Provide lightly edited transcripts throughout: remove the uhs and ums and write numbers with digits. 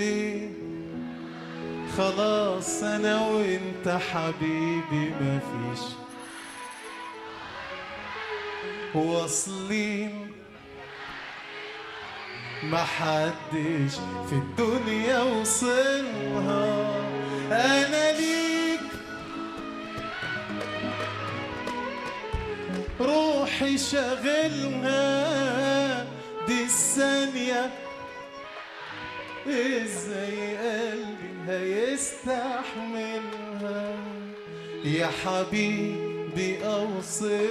ليه خلاص انا وانت حبيبي مفيش واصلين محدش في الدنيا وصلها انا ليك روحي شاغلها دي الثانية ازاي قلبي هيستحملها يا حبيبي اوصف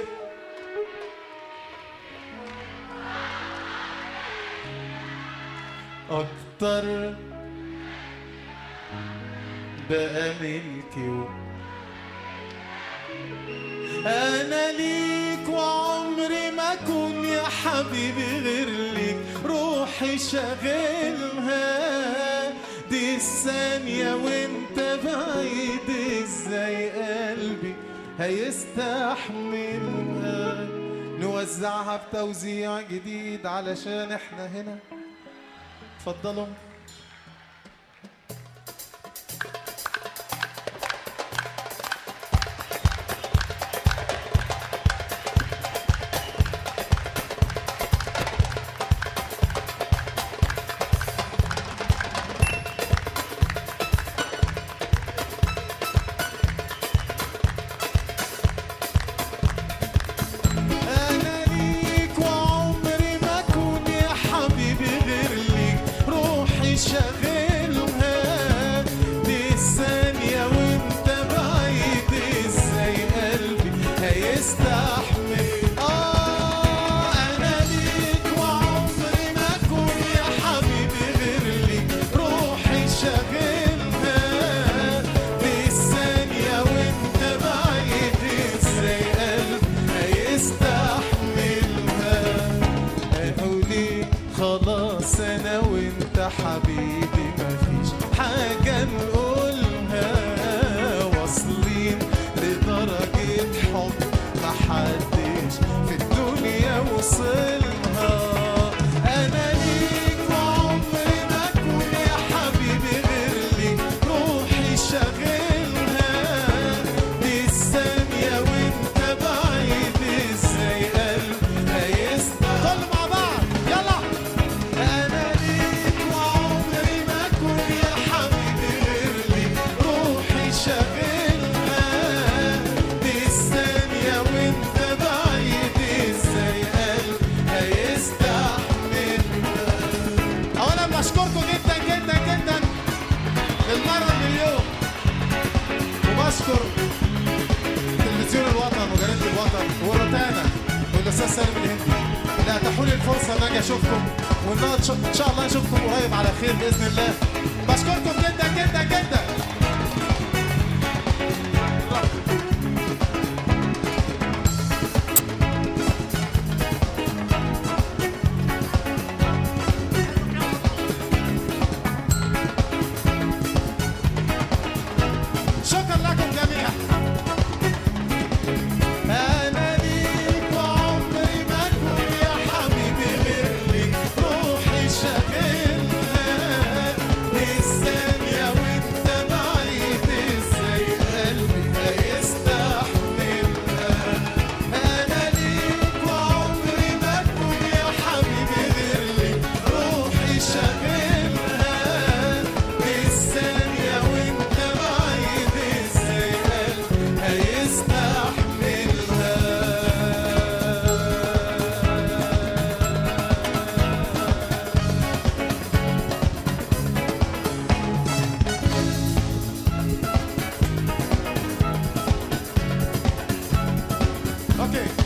اكتر بقى ملكي انا ليك وعمري ما اكون يا حبيبي غير ليك روحي شاغلها دي الثانية وانت بعيد ازاي قلبي هيستحملها نوزعها بتوزيع جديد علشان احنا هنا اتفضلوا شاغلها دي الثانية وانت بعيد ازاي قلبي هيستحمل انا ليك وعمري ما اكون يا حبيبي غير ليك روحي شاغلها دي الثانية وانت بعيد ازاي قلبي هيستحملها اقولي خلاص انا وانت حبيبي مفيش حاجة نقولها واصلين لدرجة حب محدش في الدنيا وصلها أنا ليك وعمري ما أكون يا حبيبي غير ليك روحي شاغلها دي الثانية وانت بعيد ازاي قلبي هيستحمل مع بعض يلا بشكركم جدا جدا جدا للمرة مليون وبشكر تلفزيون الوطن وجريدة الوطن وروتانا والأستاذ سالم الهندي اللي أتاحوا لي الفرصة إن أجي أشوفكم وإن شاء الله نشوفكم قريب على خير بإذن الله. بشكركم جدا جدا جدا. Okay.